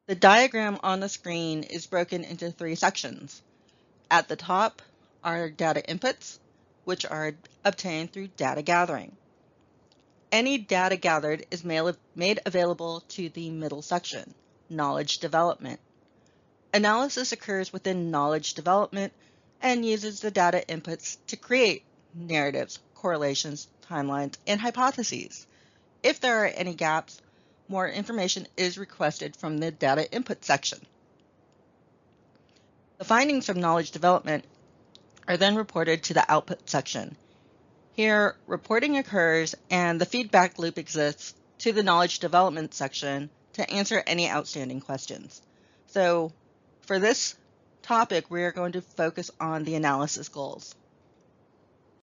The diagram on the screen is broken into three sections. At the top are data inputs, which are obtained through data gathering. Any data gathered is made available to the middle section, knowledge development. Analysis occurs within knowledge development and uses the data inputs to create narratives, correlations, timelines, and hypotheses. If there are any gaps, more information is requested from the data input section. The findings from knowledge development are then reported to the output section. Here, reporting occurs and the feedback loop exists to the knowledge development section to answer any outstanding questions. So for this topic, we are going to focus on the analysis goals.